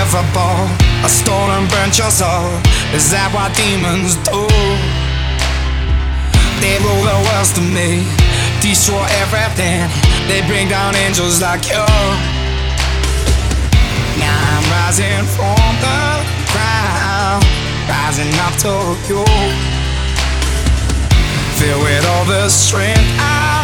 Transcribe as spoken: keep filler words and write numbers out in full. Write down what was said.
of a ball, a stone and burnt your soul. Is that what demons do? They rule the world to me, destroy everything. They bring down angels like you. Now I'm rising from the ground, rising up to you, filled with all the strength I